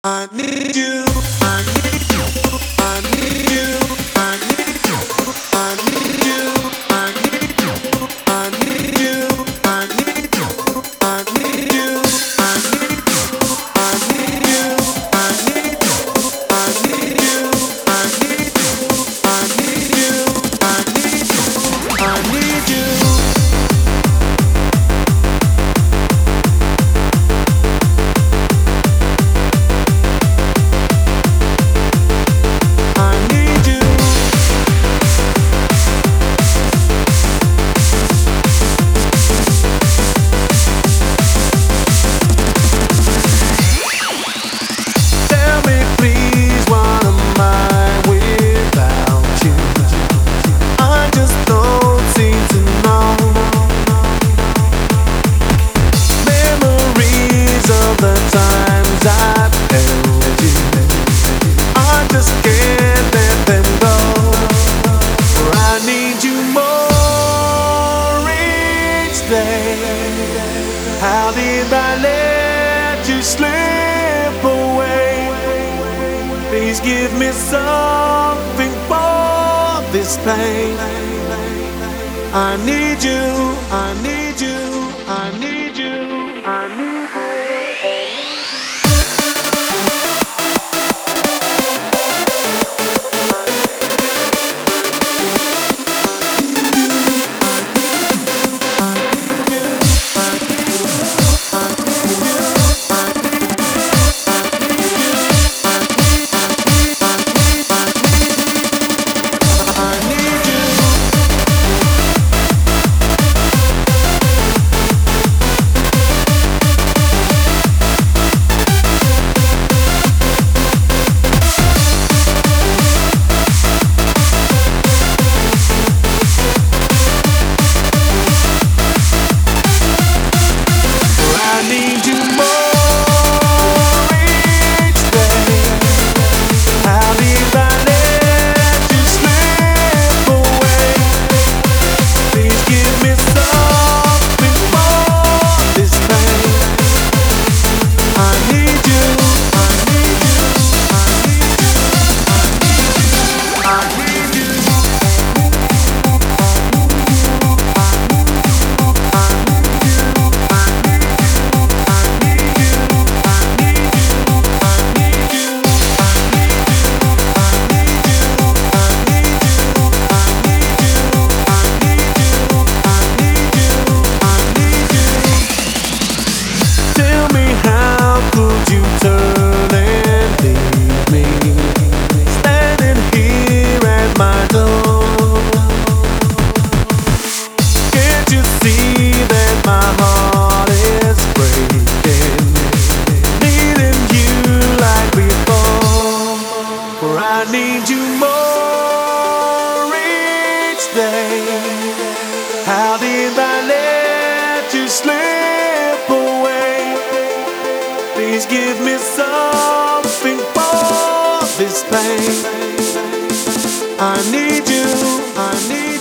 I need you, I need you, I need you, I need you, I need you, I need you, I need you, I need you, I need you, I need you, I need you, I need you, I need you, I need you, I need you, I need you. How did I let you slip away? Please give me something for this pain. I need you, I need you, I need you, I need you. I need you more each day. How did I let you slip away? Please give me something for this pain. I need you, I need you.